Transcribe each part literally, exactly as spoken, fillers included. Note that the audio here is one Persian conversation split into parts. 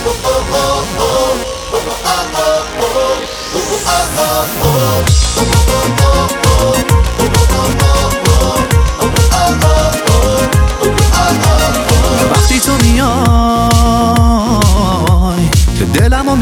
وقتی تو میای دلمو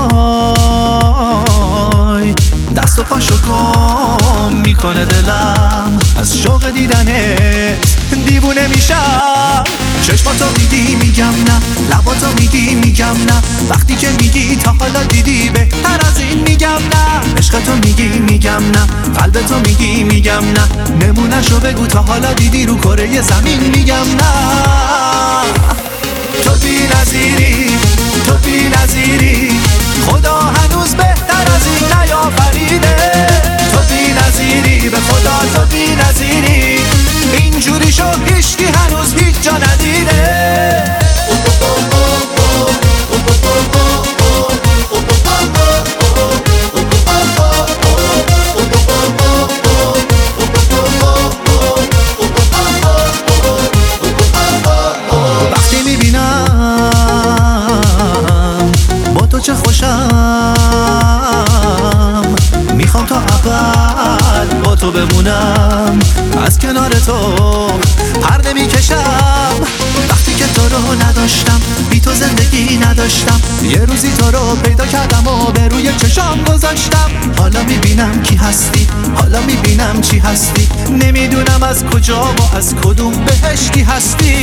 میخوای، دست و پاشو گم میکنه دلم، از شوق دیدنت دیوونه میشم. چشماتو میگی میگم نه، لباتو میگی میگم نه، وقتی که میگی تا حالا دیدی بهتر از این میگم نه. عشقتو میگی میگم نه، قلبتو میگی میگم نه، نمونهشو بگو تا حالا دیدی رو کره زمین میگم نه. تو بی نظیری، تو بی نظیری، خدا هنوز بهتر از این نیافریده. تو بی نظیری، به خدا تو بی نظیری، اینجوری شو هیچکی هنوز هیچ جا ندیده. وقتی میبینم با تو چه خوشم، میخوام تا ابد با تو بمونم، از کنار تو پر نمیکشم. وقتی که تو رو نداشتم، بی تو زندگی نداشتم، یه روزی تو رو پیدا کردم و به روی چشام گذاشتم. حالا میبینم کی هستی، حالا میبینم چی هستی، نمیدونم از کجا و از کدوم بهشتی هستی.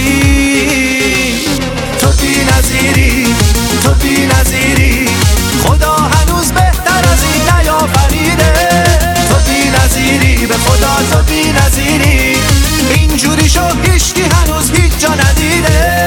تو بی نظیری، تو بی نظیری، خدا هنوز بهتر از این نیافریده. تو بی نظیری، به خدا تو بی نظیری، اینجوری شو هیچکی هنوز هیچ جا ندیده.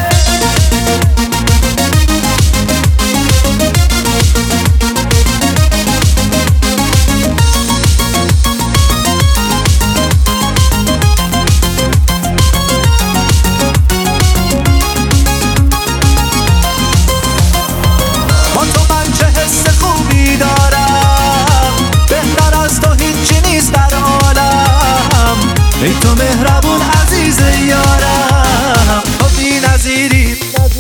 با تو من چه حس خوبی دارم، بهتر از تو هیچی نیست در عالم. ای تو مهربون عزیز یارم، تو بی نظیری،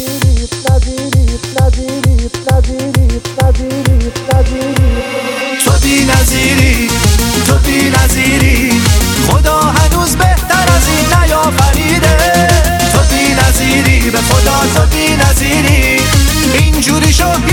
تو بی نظیری، تو بی نظیری، خدا هنوز بهتر از این نیافریده. تو بی نظیری، به خدا تو بی نظیری، اینجوری شو